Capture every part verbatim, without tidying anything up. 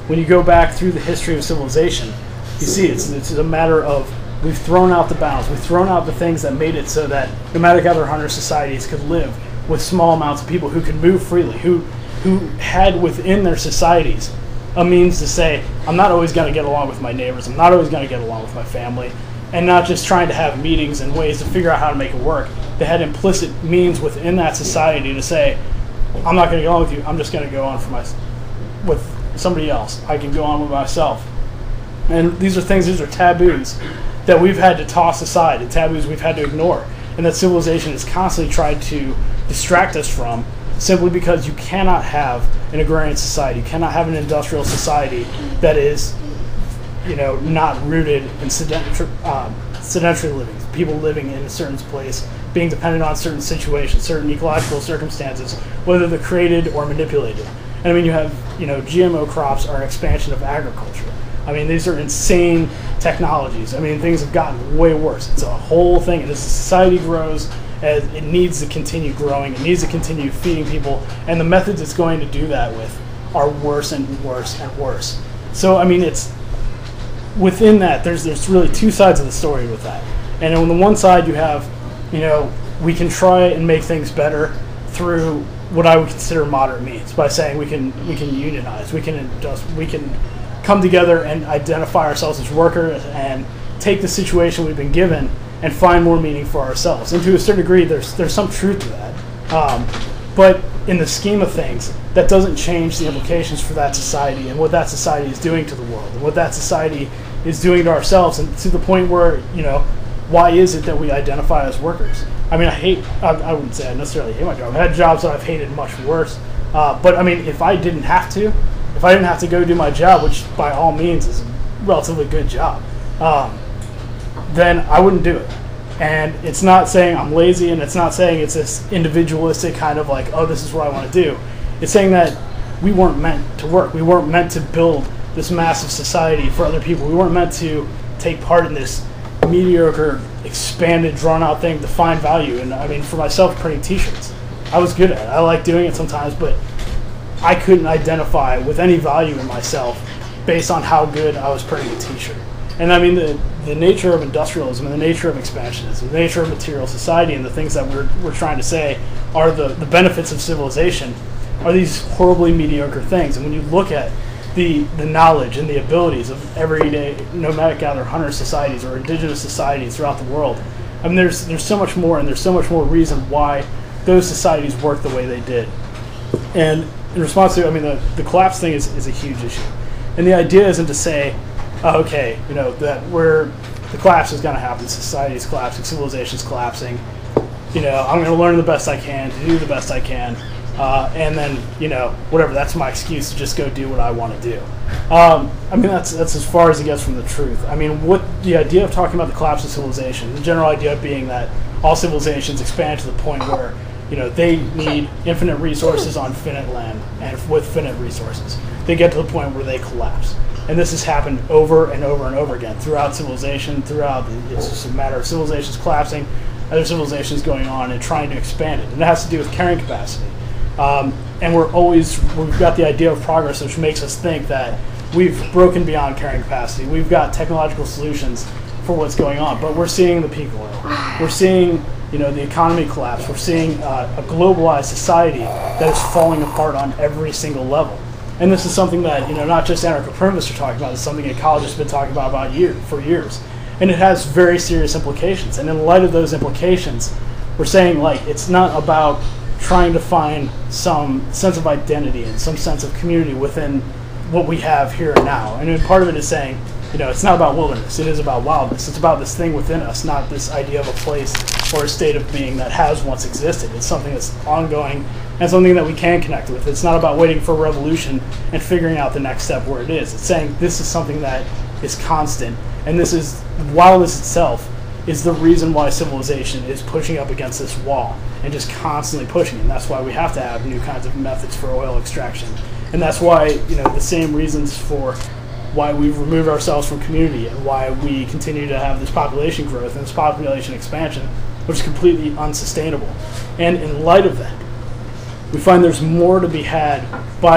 when you go back through the history of civilization, you see it's, it's a matter of we've thrown out the bounds. We've thrown out the things that made it so that nomadic gatherer-hunter societies could live with small amounts of people who could move freely, who who had within their societies a means to say, I'm not always going to get along with my neighbors, I'm not always going to get along with my family, and not just trying to have meetings and ways to figure out how to make it work. They had implicit means within that society to say, I'm not going to go on with you, I'm just going to go on for my, with somebody else. I can go on with myself. And these are things, these are taboos that we've had to toss aside, and taboos we've had to ignore, and that civilization has constantly tried to distract us from, simply because you cannot have an agrarian society, you cannot have an industrial society that is, you know, not rooted in sedentary, um, sedentary living, people living in a certain place, being dependent on certain situations, certain ecological circumstances, whether they're created or manipulated. And I mean, you have, you know, G M O crops are an expansion of agriculture. I mean, these are insane technologies. I mean, things have gotten way worse. It's a whole thing. And as society grows, as it needs to continue growing, it needs to continue feeding people, and the methods it's going to do that with are worse and worse and worse. So, I mean, it's within that, there's there's really two sides of the story with that. And on the one side, you have, you know, we can try and make things better through what I would consider moderate means, by saying we can we can unionize, we can just we can come together and identify ourselves as workers and take the situation we've been given and find more meaning for ourselves. And to a certain degree, there's there's some truth to that. Um, but in the scheme of things, that doesn't change the implications for that society and what that society is doing to the world and what that society is doing to ourselves, and to the point where, you know, why is it that we identify as workers? I mean, I hate, I, I wouldn't say I necessarily hate my job. I've had jobs that I've hated much worse. Uh, but I mean, if I didn't have to, if I didn't have to go do my job, which by all means is a relatively good job, um, then I wouldn't do it. And it's not saying I'm lazy, and it's not saying it's this individualistic kind of like, oh, this is what I want to do. It's saying that we weren't meant to work. We weren't meant to build this massive society for other people. We weren't meant to take part in this mediocre, expanded, drawn-out thing to find value. And I mean, for myself, printing T-shirts, I was good at it. I like doing it sometimes, but I couldn't identify with any value in myself based on how good I was printing a T-shirt. And I mean, the the nature of industrialism and the nature of expansionism, the nature of material society, and the things that we're we're trying to say are the, the benefits of civilization are these horribly mediocre things. And when you look at the the knowledge and the abilities of everyday nomadic gatherer-hunter societies or indigenous societies throughout the world, I mean, there's there's so much more, and there's so much more reason why those societies work the way they did. And in response to, I mean, the, the collapse thing is, is a huge issue. And the idea isn't to say, oh, okay, you know, that we're, the collapse is going to happen, society is collapsing, civilization is collapsing, you know, I'm going to learn the best I can, to do the best I can, uh, and then, you know, whatever, that's my excuse to just go do what I want to do. Um, I mean, that's that's as far as it gets from the truth. I mean, what the idea of talking about the collapse of civilization, the general idea being that all civilizations expand to the point where, you know, they need infinite resources on finite land, and with finite resources, they get to the point where they collapse. And this has happened over and over and over again throughout civilization, throughout, it's just a matter of civilizations collapsing, other civilizations going on and trying to expand it. And it has to do with carrying capacity. Um, and we're always, we've got the idea of progress, which makes us think that we've broken beyond carrying capacity. We've got technological solutions for what's going on, but we're seeing the peak oil. We're seeing, you know, the economy collapse. We're seeing uh, a globalized society that is falling apart on every single level. And this is something that, you know, not just anarcho-primitivists are talking about. It's something ecologists have been talking about, about year, for years. And it has very serious implications. And in light of those implications, we're saying, like, it's not about trying to find some sense of identity and some sense of community within what we have here and now. And then part of it is saying, you know, it's not about wilderness. It is about wildness. It's about this thing within us, not this idea of a place or a state of being that has once existed. It's something that's ongoing and something that we can connect with. It's not about waiting for a revolution and figuring out the next step where it is. It's saying this is something that is constant, and this is, wildness itself is the reason why civilization is pushing up against this wall and just constantly pushing. And that's why we have to have new kinds of methods for oil extraction. And that's why, you know, the same reasons for why we've removed ourselves from community and why we continue to have this population growth and this population expansion, which is completely unsustainable. And in light of that, we find there's more to be had by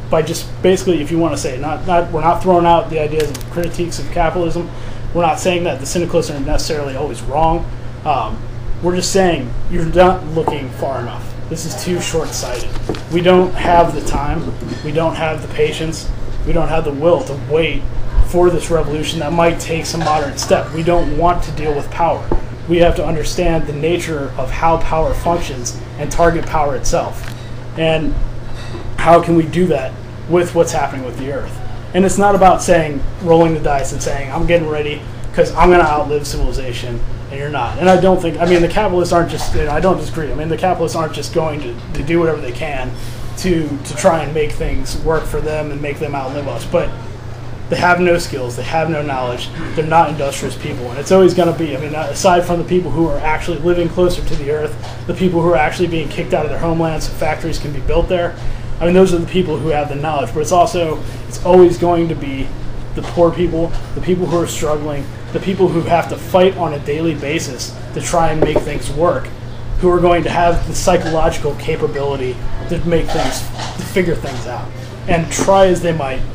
by just basically, if you want to say, not, not we're not throwing out the ideas of critiques of capitalism. We're not saying that the syndicalists are necessarily always wrong. Um, we're just saying you're not looking far enough. This is too short-sighted. We don't have the time. We don't have the patience. We don't have the will to wait for this revolution that might take some moderate step. We don't want to deal with power. We have to understand the nature of how power functions and target power itself. And how can we do that with what's happening with the Earth? And it's not about saying, rolling the dice and saying, I'm getting ready because I'm going to outlive civilization, and you're not. And I don't think, I mean, the capitalists aren't just, you know, I don't disagree. I mean, the capitalists aren't just going to, to do whatever they can to, to try and make things work for them and make them outlive us. But they have no skills, they have no knowledge, they're not industrious people. And it's always going to be, I mean, aside from the people who are actually living closer to the Earth, the people who are actually being kicked out of their homelands so factories can be built there, I mean, those are the people who have the knowledge. But it's also, it's always going to be the poor people, the people who are struggling, the people who have to fight on a daily basis to try and make things work, who are going to have the psychological capability to make things, to figure things out. And try as they might,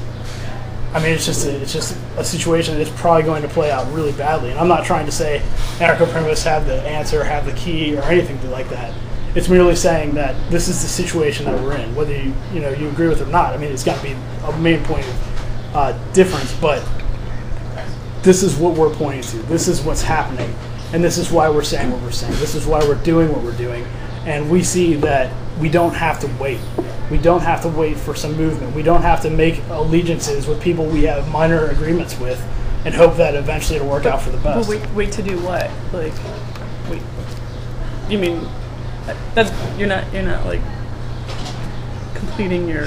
I mean, it's just a, it's just a situation that's probably going to play out really badly. And I'm not trying to say anarcho-primitives have the answer, have the key, or anything like that. It's merely saying that this is the situation that we're in, whether you you know you agree with it or not. I mean, it's got to be a main point of uh, difference, but this is what we're pointing to. This is what's happening, and this is why we're saying what we're saying. This is why we're doing what we're doing, and we see that we don't have to wait. We don't have to wait for some movement. We don't have to make allegiances with people we have minor agreements with and hope that eventually it'll work out for the best. Well, wait, wait to do what? Like, wait. You mean that's you're not you're not like completing your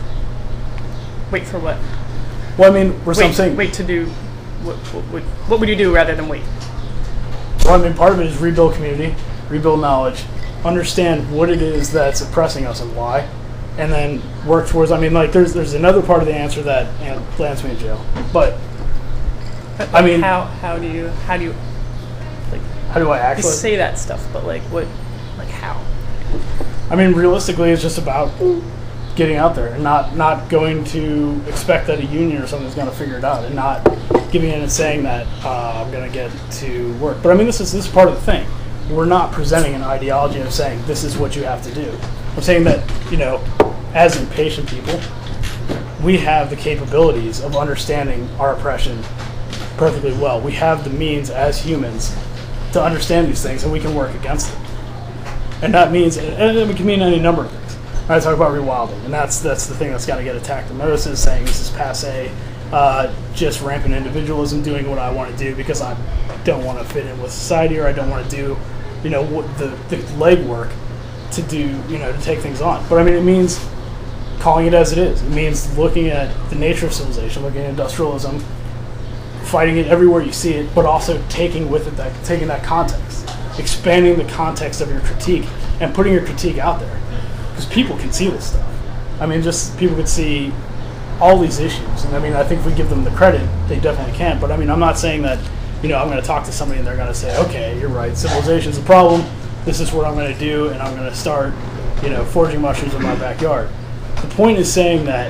wait for what? Well, I mean, we're wait, saying wait to do what, what? What what would you do rather than wait? Well, I mean, part of it is rebuild community, rebuild knowledge, understand what it is that's oppressing us and why, and then work towards. I mean, like there's there's another part of the answer that you know, lands me in jail, but, but I mean, how how do you how do you like how do I actually you say that stuff? But like what, like how? I mean, realistically, it's just about getting out there and not not going to expect that a union or something is going to figure it out, and not giving in and saying that uh, I'm going to get to work. But I mean, this is this is part of the thing. We're not presenting an ideology of saying this is what you have to do. I'm saying that, you know, as impatient people, we have the capabilities of understanding our oppression perfectly well. We have the means as humans to understand these things, and we can work against them. And that means, and it can mean any number of things. I talk about rewilding, and that's that's the thing that's got to get attacked. And notice is saying this is passe, uh, just rampant individualism, doing what I want to do because I don't want to fit in with society, or I don't want to do, you know, what the, the legwork to do, you know, to take things on. But I mean, it means calling it as it is. It means looking at the nature of civilization, looking at industrialism, fighting it everywhere you see it, but also taking with it that taking that context, expanding the context of your critique, and putting your critique out there, because people can see this stuff. I mean, just people could see all these issues, and I mean, I think if we give them the credit, they definitely can. But I mean, I'm not saying that, you know, I'm going to talk to somebody and they're going to say, okay, you're right, civilization's a problem. This is what I'm going to do, and I'm going to start, you know, foraging mushrooms in my backyard. The point is saying that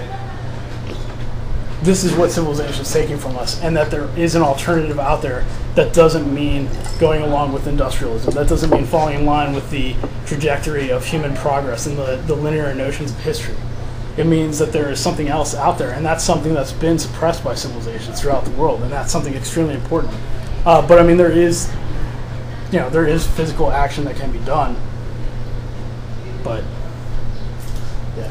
this is what civilization is taking from us, and that there is an alternative out there that doesn't mean going along with industrialism. That doesn't mean falling in line with the trajectory of human progress and the, the linear notions of history. It means that there is something else out there, and that's something that's been suppressed by civilizations throughout the world, and that's something extremely important. Uh, but I mean, there is, you know, there is physical action that can be done, but yeah.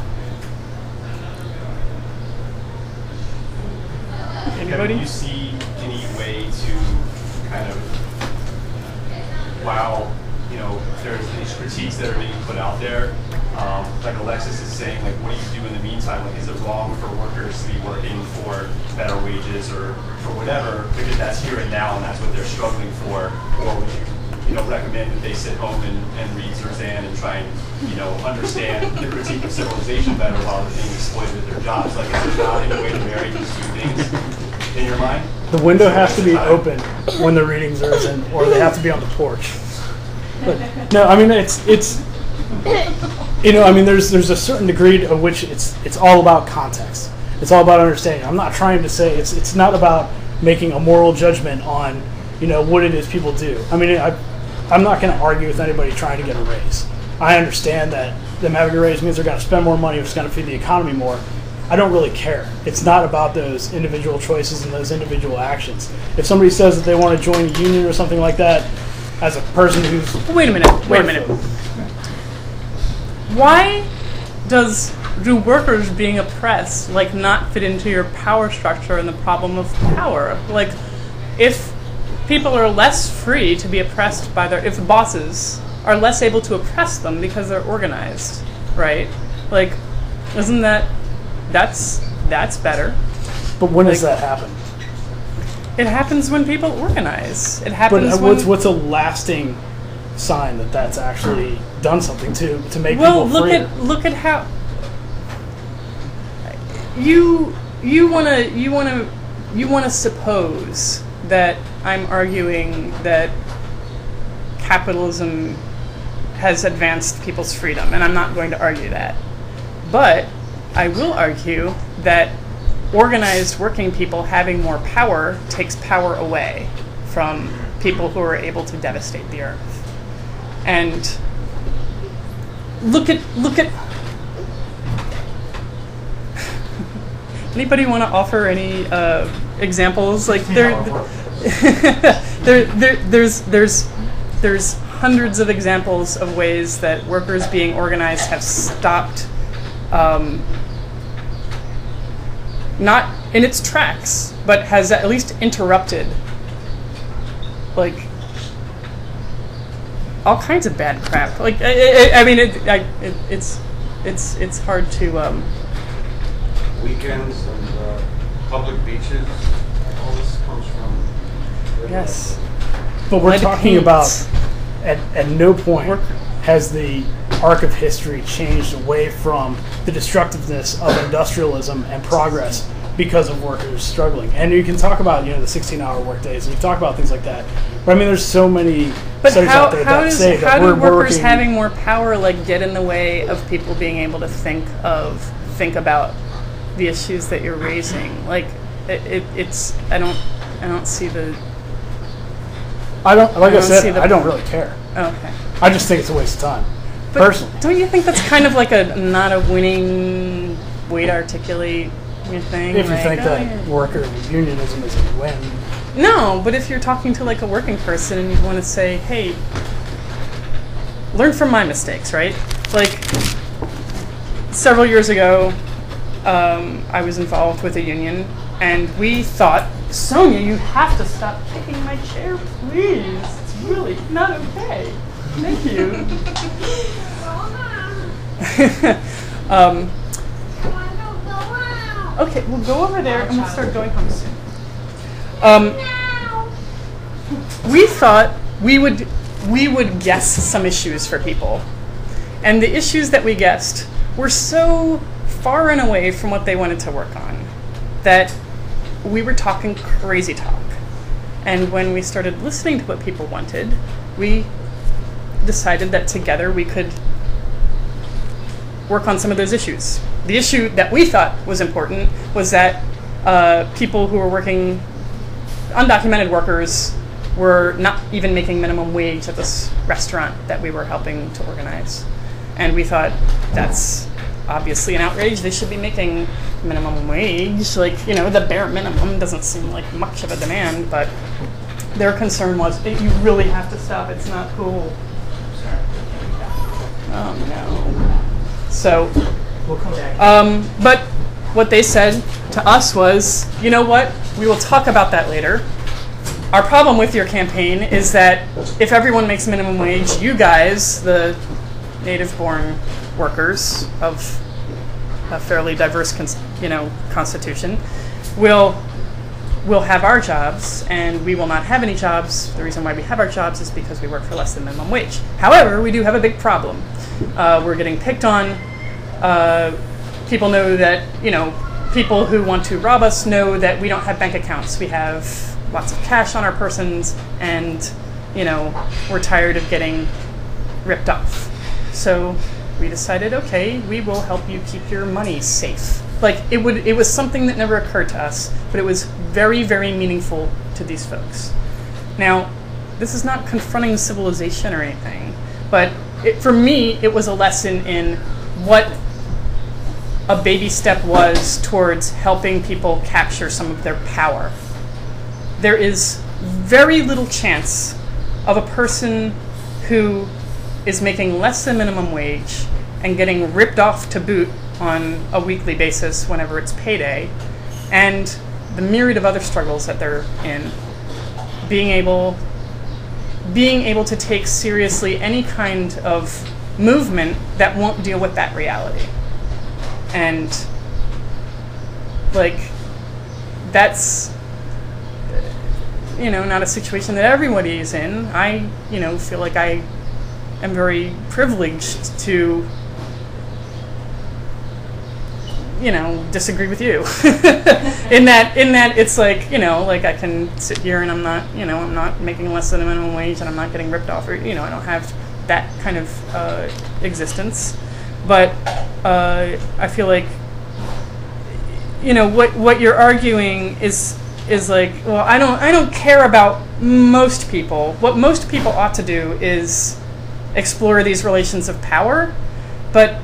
Anybody? Do you see any way to kind of, while, you know, there's these critiques that are being put out there, um, like Alexis is saying, like, what do you do in the meantime? Like, is it wrong for workers to be working for better wages or for whatever, because that's here and now and that's what they're struggling for? Or would you, you know, recommend that they sit home and, and read Zerzan and try and, you know, understand the critique of civilization better while they're being exploited at their jobs? Like, is there not any way to marry these two things in your mind? The window has to be open when the readings are in, or they have to be on the porch. But, no, I mean, it's it's You know, I mean, there's there's a certain degree of which it's it's all about context. It's all about understanding. I'm not trying to say it's it's not about making a moral judgment on, you know, what it is people do. I mean, I, I'm not going to argue with anybody trying to get a raise. I understand that them having a raise means they're going to spend more money, it's going to feed the economy more. I don't really care. It's not about those individual choices and those individual actions. If somebody says that they want to join a union or something like that, as a person who's... Wait a minute, wait a minute. Why does do workers being oppressed like not fit into your power structure and the problem of power? Like, if people are less free to be oppressed by their, if bosses are less able to oppress them because they're organized, right? Like, isn't that, that's, that's better. But when like, does that happen? It happens when people organize. It happens But when... what's, what's a lasting sign that that's actually done something to, to make well, people look freer? at, look at how... You, you want to, you want to, you want to suppose that I'm arguing that capitalism has advanced people's freedom, and I'm not going to argue that. But I will argue that organized working people having more power takes power away from people who are able to devastate the earth. And look at, look at, anybody want to offer any uh, examples? Like there, there, there, there's, there's, there's hundreds of examples of ways that workers being organized have stopped, um, not in its tracks, but has at least interrupted, like, all kinds of bad crap. Like, I, I, I mean, it, I, it, it's, it's, it's hard to. Um, Weekends and uh, public beaches, all this comes from. yes. But we're Lead talking paint. about, at, at no point Work. has the arc of history changed away from the destructiveness of industrialism and progress because of workers struggling. And you can talk about, you know, the sixteen-hour workdays, and you talk about things like that. But I mean, there's so many But studies how, out there how, that does, say how that do we're workers working. having more power like get in the way of people being able to think of think about the issues that you're raising? Like, it, it, it's I don't I don't see the. I don't, like I I, don't see said, the- I don't really care. Okay. I just think it's a waste of time, But personally. don't you think that's kind of like a not a winning way to articulate your thing? If you like, think oh, that yeah. worker unionism is a win. No, but if you're talking to like a working person and you want to say, hey, learn from my mistakes, right? Like, several years ago, um, I was involved with a union, and we thought, Sonia, you have to stop kicking my chair, please. It's really not okay. Thank you. um, okay, we'll go over there and we'll start going home soon. Um, we thought we would we would guess some issues for people, and the issues that we guessed were so far and away from what they wanted to work on that we were talking crazy talk. And when we started listening to what people wanted, we decided that together we could work on some of those issues. The issue that we thought was important was that uh, people who were working, undocumented workers, were not even making minimum wage at this restaurant that we were helping to organize. And we thought, that's obviously an outrage. They should be making minimum wage. Like, you know, the bare minimum doesn't seem like much of a demand, but their concern was, you really have to stop, it's not cool. Oh no. So, We'll come back. um, but what they said to us was, you know what, we will talk about that later. Our problem with your campaign is that if everyone makes minimum wage, you guys, the native-born workers of a fairly diverse, cons- you know, constitution, will will have our jobs, and we will not have any jobs. The reason why we have our jobs is because we work for less than minimum wage. However, we do have a big problem. Uh, we're getting picked on. Uh, people know that, you know, people who want to rob us know that we don't have bank accounts. We have lots of cash on our persons, and, you know, we're tired of getting ripped off. So we decided, okay, we will help you keep your money safe. Like, it would, it was something that never occurred to us, but it was very, very meaningful to these folks. Now, this is not confronting civilization or anything, but it, for me, it was a lesson in what a baby step was towards helping people capture some of their power. There is very little chance of a person who is making less than minimum wage and getting ripped off to boot on a weekly basis whenever it's payday, and the myriad of other struggles that they're in, being able being able to take seriously any kind of movement that won't deal with that reality. And like, that's, you know, not a situation that everybody is in. I, you know, feel like I am very privileged to, you know, disagree with you. in that, in that it's like, you know, like I can sit here and I'm not, you know, I'm not making less than a minimum wage and I'm not getting ripped off, or, you know, I don't have that kind of uh, existence. But uh, I feel like, you know, what what you're arguing is is like, well, I don't I don't care about most people. What most people ought to do is explore these relations of power, but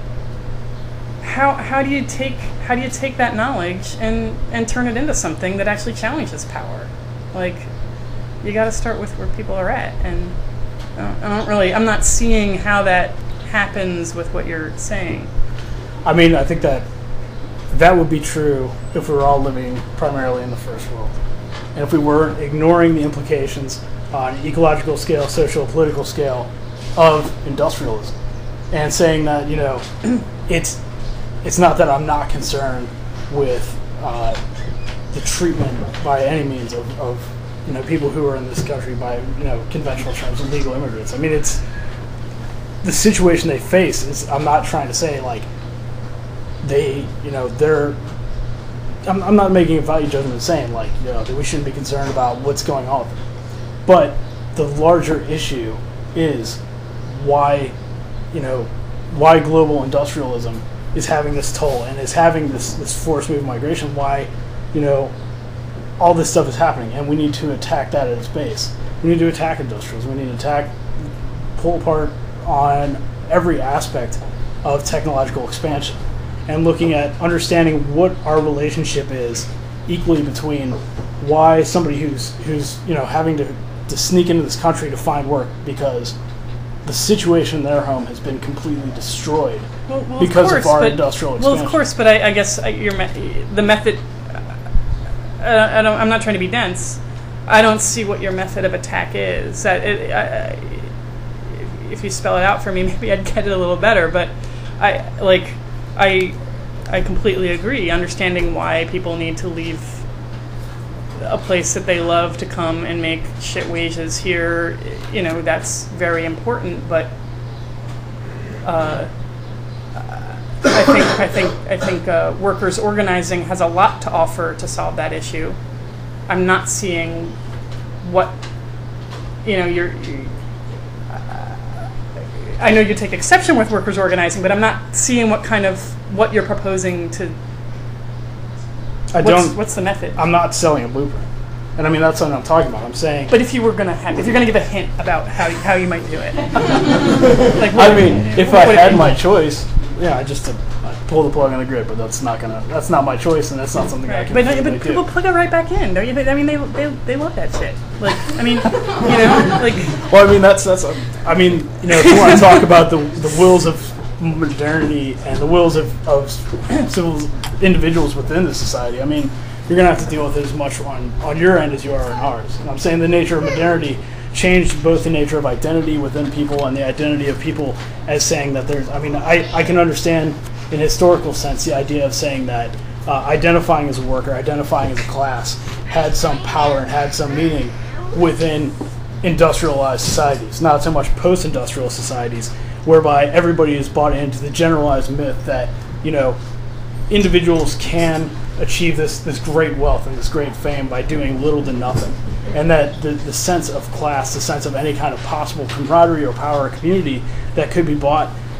how how do you take how do you take that knowledge and and turn it into something that actually challenges power? Like, you got to start with where people are at, and I don't, I don't really I'm not seeing how that happens with what you're saying. I mean, I think that that would be true if we were all living primarily in the first world, and if we weren't ignoring the implications on an ecological scale, social, political scale of industrialism, and saying that, you know, it's it's not that I'm not concerned with uh, the treatment by any means of, of you know, people who are in this country by, you know, conventional terms, illegal immigrants. I mean, it's the situation they face is, I'm not trying to say like they, you know, they're, I'm, I'm not making a value judgment saying like, you know, that we shouldn't be concerned about what's going on with them. But the larger issue is why, you know, why global industrialism is having this toll and is having this, this forced move migration, why, you know, all this stuff is happening, and we need to attack that at its base. We need to attack industrialism. We need to attack, pull apart on every aspect of technological expansion, and looking at understanding what our relationship is equally between why somebody who's who's you know having to, to sneak into this country to find work because the situation in their home has been completely destroyed well, well, because of, course, of our but, industrial expansion. Well, of course, but I, I guess I, your me- the method. Uh, I don't, I'm not trying to be dense. I don't see what your method of attack is. That it, I, if you spell it out for me, maybe I'd get it a little better. But I like, I, I completely agree. Understanding why people need to leave a place that they love to come and make shit wages here, you know, that's very important. But uh, I think I think I think uh, workers organizing has a lot to offer to solve that issue. I'm not seeing what, you know, you're. You, I know you take exception with workers organizing, but I'm not seeing what kind of what you're proposing to. I what's, don't. What's the method? I'm not selling a blueprint, and I mean that's what I'm talking about. I'm saying. But if you were gonna have, if you're gonna give a hint about how you, how you might do it, like I mean, if I had my be? choice, yeah, I just uh, pull the plug on the grid. But that's not gonna. That's not my choice, and that's not something I Right. can. But, no, really but people do. plug it right back in, don't you? I mean, they they they love that shit. Like, I mean, you know, like. Well, I mean that's that's. A, I mean, you know, if you want to talk about the the wills of modernity and the wills of of civil individuals within the society, I mean, you're gonna have to deal with it as much on on your end as you are on ours. And I'm saying the nature of modernity changed both the nature of identity within people and the identity of people as saying that there's. I mean, I I can understand in a historical sense the idea of saying that uh, identifying as a worker, identifying as a class, had some power and had some meaning within industrialized societies, not so much post-industrial societies, whereby everybody is bought into the generalized myth that, you know, individuals can achieve this, this great wealth and this great fame by doing little to nothing. And that the, the sense of class, the sense of any kind of possible camaraderie or power or community that could be bought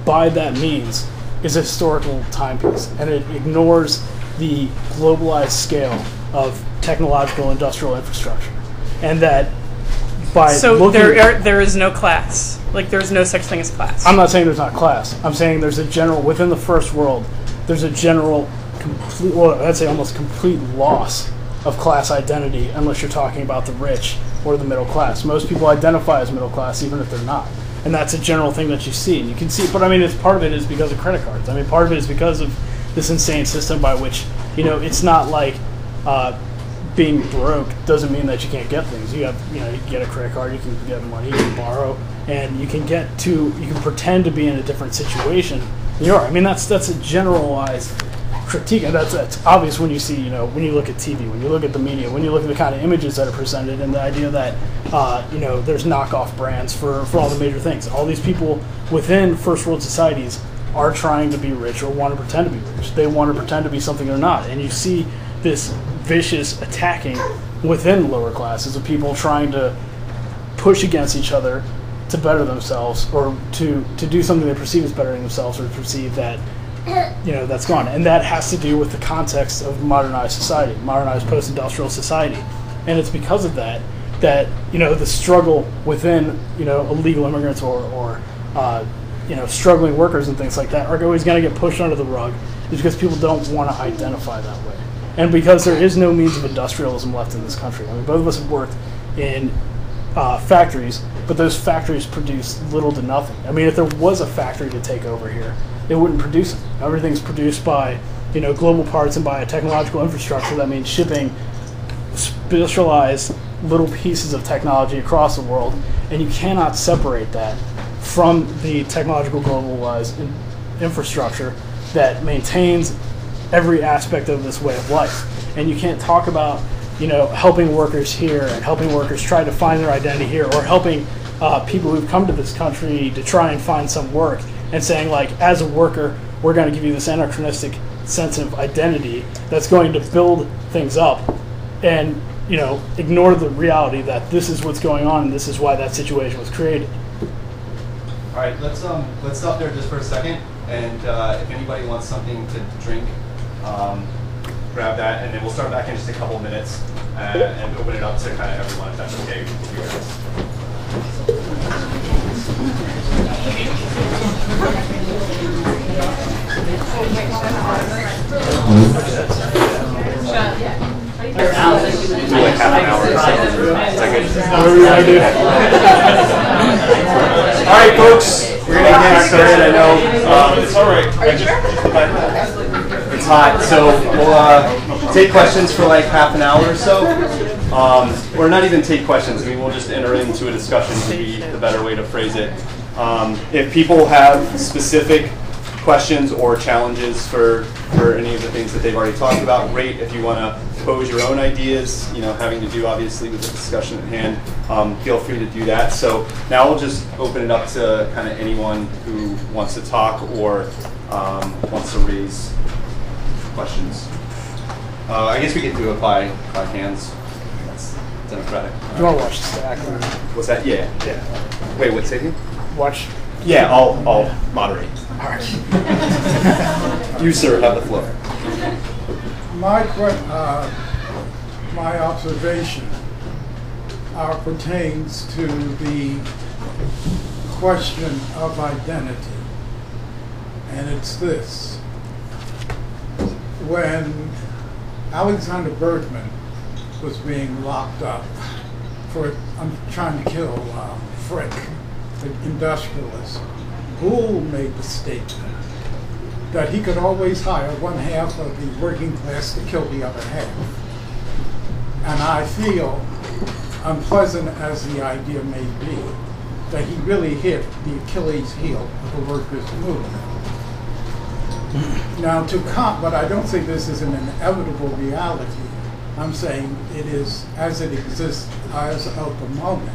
by that means is a historical timepiece, and it ignores the globalized scale of technological industrial infrastructure, and that by So looking, there are, there is no class. Like there's no such thing as class. I'm not saying there's not class. I'm saying there's a general within the first world. There's a general, complete, well, I'd say almost complete loss of class identity, unless you're talking about the rich or the middle class. Most people identify as middle class, even if they're not, and that's a general thing that you see. And you can see, but I mean, it's part of it is because of credit cards. I mean, part of it is because of this insane system by which, you know, it's not like uh, being broke doesn't mean that you can't get things. You have, you know, you can get a credit card, you can get money, you can borrow, and you can get to, you can pretend to be in a different situation than you are. I mean, that's that's a generalized critique, and that's, that's obvious when you see, you know, when you look at T V, when you look at the media, when you look at the kind of images that are presented, and the idea that, uh, you know, there's knockoff brands for, for all the major things. All these people within first world societies are trying to be rich or want to pretend to be rich. They want to pretend to be something they're not. And you see this vicious attacking within lower classes of people trying to push against each other to better themselves, or to, to do something they perceive as bettering themselves, or perceive that, you know, that's gone. And that has to do with the context of modernized society, modernized post-industrial society. And it's because of that that, you know, the struggle within, you know, illegal immigrants or, or uh, you know, struggling workers and things like that are always going to get pushed under the rug, is because people don't want to identify that way. And because there is no means of industrialism left in this country. I mean, both of us have worked in uh, factories, but those factories produce little to nothing. I mean, if there was a factory to take over here, it wouldn't produce it. Everything's produced by, you know, global parts and by a technological infrastructure that means shipping specialized little pieces of technology across the world, and you cannot separate that from the technological globalized in- infrastructure that maintains every aspect of this way of life. And you can't talk about, you know, helping workers here and helping workers try to find their identity here, or helping uh, people who've come to this country to try and find some work, and saying, like, as a worker, we're going to give you this anachronistic sense of identity that's going to build things up, and, you know, ignore the reality that this is what's going on and this is why that situation was created. All right, let's um let's stop there just for a second, and uh, if anybody wants something to drink, um, grab that, and then we'll start back in just a couple minutes uh, and open it up to kind of everyone, if that's okay with you guys. Do like half an hour or so. Is that good? Whatever you want to do. All right, folks, we're gonna get started. I know um, it's all right. Are you sure? It's hot, so we'll uh, take questions for like half an hour or so, um, or not even take questions. I mean, we'll just enter into a discussion to be the better way to phrase it. Um, if people have specific questions or challenges for for any of the things that they've already talked about, great. If you want to pose your own ideas, you know, having to do obviously with the discussion at hand, um, feel free to do that. So now we'll just open it up to kind of anyone who wants to talk or um, wants to raise questions. Uh, I guess we get to do it by, by hands. That's democratic. Do you want to watch the stack? Or What's that? Yeah, yeah. Wait, what's it? watch. Yeah, I'll, I'll moderate. All right. You, sir, have the floor. My que- uh, my observation uh, pertains to the question of identity, and it's this: when Alexander Berkman was being locked up for um, trying to kill uh, Frick, the industrialist, Gould made the statement that he could always hire one half of the working class to kill the other half. And I feel, unpleasant as the idea may be, that he really hit the Achilles heel of the workers' movement. Now, to comp, but I don't think this is an inevitable reality. I'm saying it is as it exists as of the moment.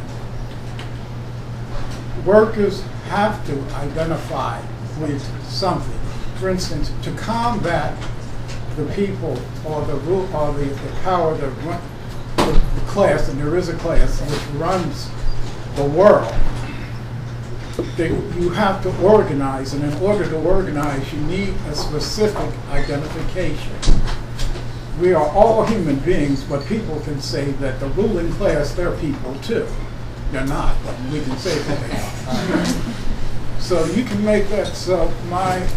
Workers have to identify with something. For instance, to combat the people or the rule or the, the power that run the, the class, and there is a class which runs the world, that you have to organize, and in order to organize, you need a specific identification. We are all human beings, but people can say that the ruling class, they're people too. They're not, but we can say that they are. So you can make that. So my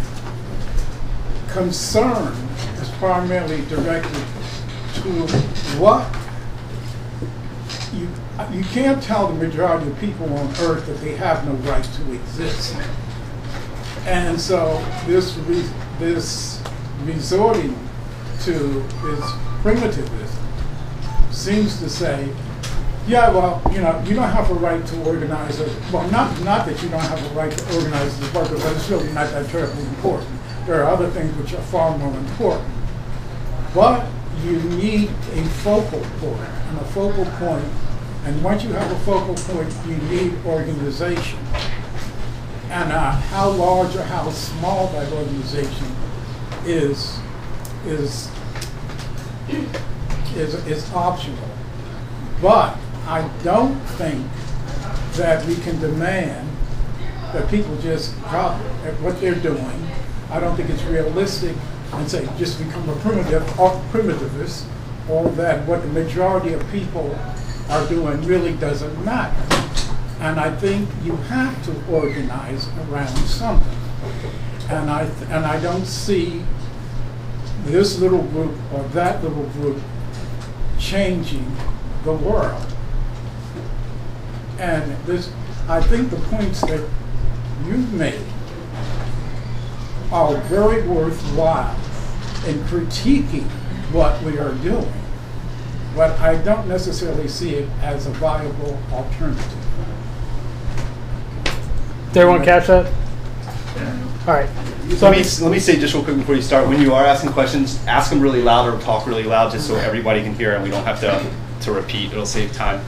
concern is primarily directed to what you you can't tell the majority of people on earth that they have no right to exist. And so this re, this resorting to this primitivism seems to say, yeah, well, you know, you don't have a right to organize it. Well, not not that you don't have a right to organize the workers, but it's really not that terribly important. There are other things which are far more important. But you need a focal point, and a focal point, and once you have a focal point, you need organization. And uh, how large or how small that organization is, is, is, is optional. But I don't think that we can demand that people just drop at what they're doing. I don't think it's realistic and say just become a primitive or primitivist, or that what the majority of people are doing really doesn't matter. And I think you have to organize around something. And I th- and I don't see this little group or that little group changing the world. And this, I think the points that you've made are very worthwhile in critiquing what we are doing, but I don't necessarily see it as a viable alternative. Did everyone catch that? All right. So let me let me say just real quick before you start. When you are asking questions, ask them really loud or talk really loud, just so everybody can hear and we don't have to to repeat. It'll save time.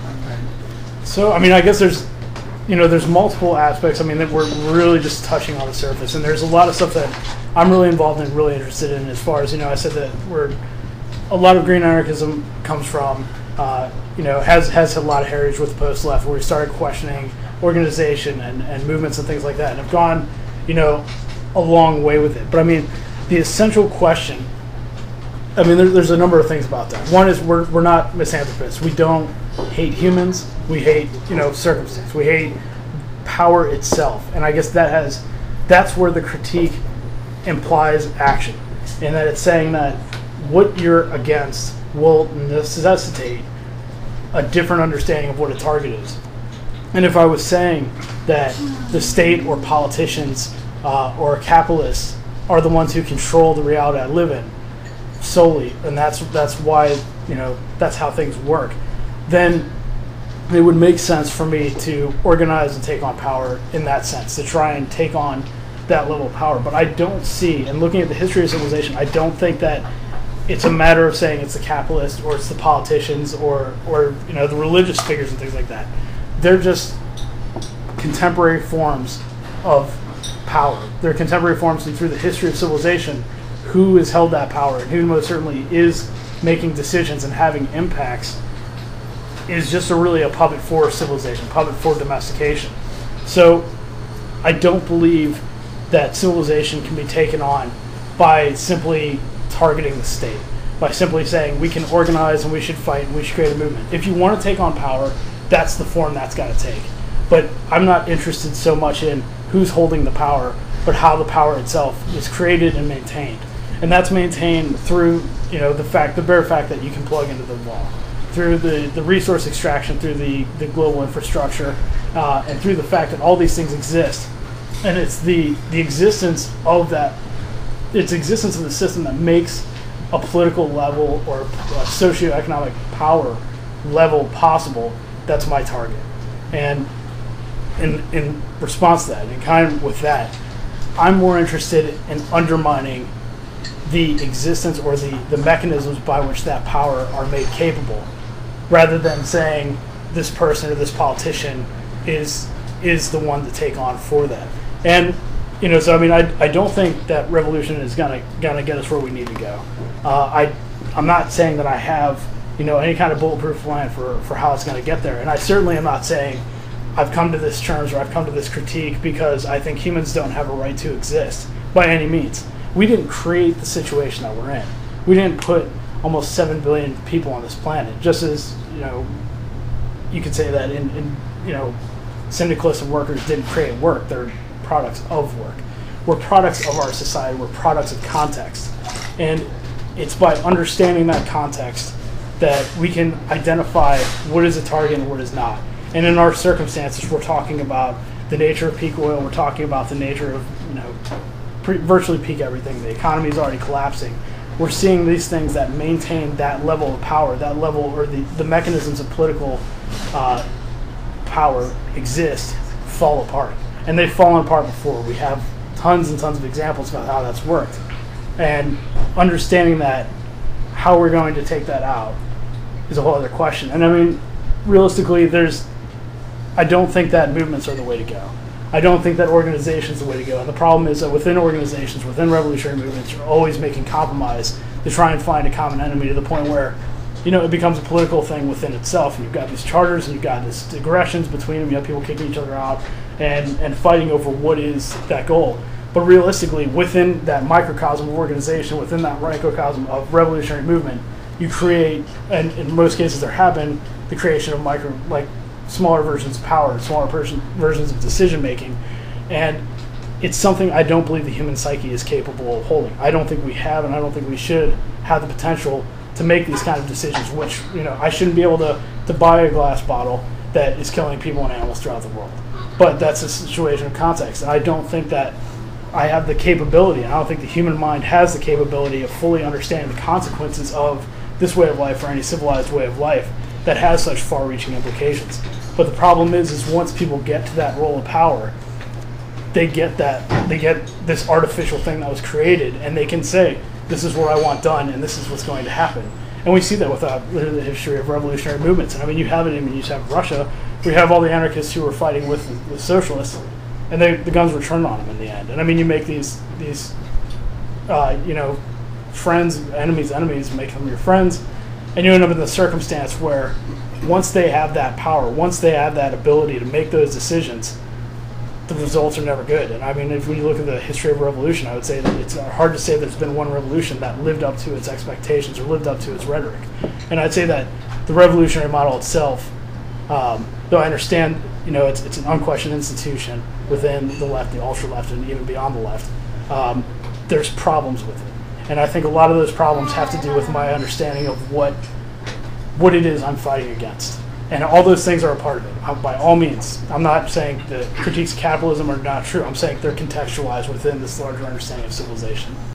So I mean, I guess there's, you know, there's multiple aspects. I mean, that we're really just touching on the surface, and there's a lot of stuff that I'm really involved in, really interested in. As far as, you know, I said that we're a lot of green anarchism comes from, uh, you know, has has a lot of heritage with the post left, where we started questioning organization and, and movements and things like that, and have gone, you know, a long way with it. But I mean, the essential question, I mean, there, there's a number of things about that. One is we're we're not misanthropists. We don't hate humans. We hate, you know, circumstance. We hate power itself. And I guess that has, that's where the critique implies action, and that it's saying that what you're against will necessitate a different understanding of what a target is. And if I was saying that the state or politicians uh, or capitalists are the ones who control the reality I live in solely, and that's that's why, you know, that's how things work, then it would make sense for me to organize and take on power in that sense, to try and take on that level of power. But I don't see, and looking at the history of civilization, I don't think that it's a matter of saying it's the capitalists or it's the politicians or, or you know, the religious figures and things like that. They're just contemporary forms of power. They're contemporary forms, and through the history of civilization, who has held that power and who most certainly is making decisions and having impacts is just a really a puppet for civilization, puppet for domestication. So I don't believe that civilization can be taken on by simply targeting the state, by simply saying we can organize and we should fight and we should create a movement. If you want to take on power, that's the form that's got to take. But I'm not interested so much in who's holding the power, but how the power itself is created and maintained. And that's maintained through, you know, the fact, the bare fact that you can plug into the wall, through the, the resource extraction, through the, the global infrastructure, uh, and through the fact that all these things exist. And it's the, the existence of that, it's existence of the system that makes a political level or a socioeconomic power level possible. That's my target. And in in response to that, and kind of with that, I'm more interested in undermining the existence or the, the mechanisms by which that power are made capable, rather than saying this person or this politician is is the one to take on for that. And you know, so I mean, I, I don't think that revolution is gonna gonna get us where we need to go. Uh, I I'm not saying that I have, you know, any kind of bulletproof plan for, for how it's gonna get there, and I certainly am not saying I've come to this terms or I've come to this critique because I think humans don't have a right to exist by any means. We didn't create the situation that we're in. We didn't put almost seven billion people on this planet. Just as, you know, you could say that in, in you know, syndicalists and workers didn't create work. They're products of work. We're products of our society. We're products of context. And it's by understanding that context that we can identify what is a target and what is not. And in our circumstances, we're talking about the nature of peak oil. We're talking about the nature of, you know, pre- virtually peak everything. The economy is already collapsing. We're seeing these things that maintain that level of power, that level, or the, the mechanisms of political uh, power exist, fall apart. And they've fallen apart before. We have tons and tons of examples about how that's worked. And understanding that, how we're going to take that out is a whole other question. And I mean, realistically, there's, I don't think that movements are the way to go. I don't think that organizations are the way to go. And the problem is that within organizations, within revolutionary movements, you're always making compromise to try and find a common enemy to the point where, you know, it becomes a political thing within itself. And you've got these charters and you've got these aggressions between them. You have people kicking each other out and, and fighting over what is that goal. But realistically, within that microcosm of organization, within that microcosm of revolutionary movement, you create, and in most cases there have been, the creation of micro, like smaller versions of power, smaller person, versions of decision making, and it's something I don't believe the human psyche is capable of holding. I don't think we have, and I don't think we should have the potential to make these kind of decisions. Which, you know, I shouldn't be able to to buy a glass bottle that is killing people and animals throughout the world. But that's a situation of context, and I don't think that I have the capability, and I don't think the human mind has the capability of fully understanding the consequences of this way of life or any civilized way of life that has such far-reaching implications. But the problem is, is once people get to that role of power, they get that they get this artificial thing that was created, and they can say, "This is what I want done, and this is what's going to happen." And we see that with uh, the history of revolutionary movements. And I mean, you have it. I mean, you have Russia. We have all the anarchists who were fighting with the, the socialists, and they, the guns were turned on them in the end. And I mean, you make these these uh, you know, friends, enemies, enemies, make them your friends. And you end up in the circumstance where once they have that power, once they have that ability to make those decisions, the results are never good. And I mean, if we look at the history of a revolution, I would say that it's hard to say there's been one revolution that lived up to its expectations or lived up to its rhetoric. And I'd say that the revolutionary model itself, um, though I understand, you know, it's, it's an unquestioned institution within the left, the ultra-left, and even beyond the left, um, there's problems with it. And I think a lot of those problems have to do with my understanding of what what it is I'm fighting against. And all those things are a part of it, uh, by all means. I'm not saying that critiques of capitalism are not true. I'm saying they're contextualized within this larger understanding of civilization.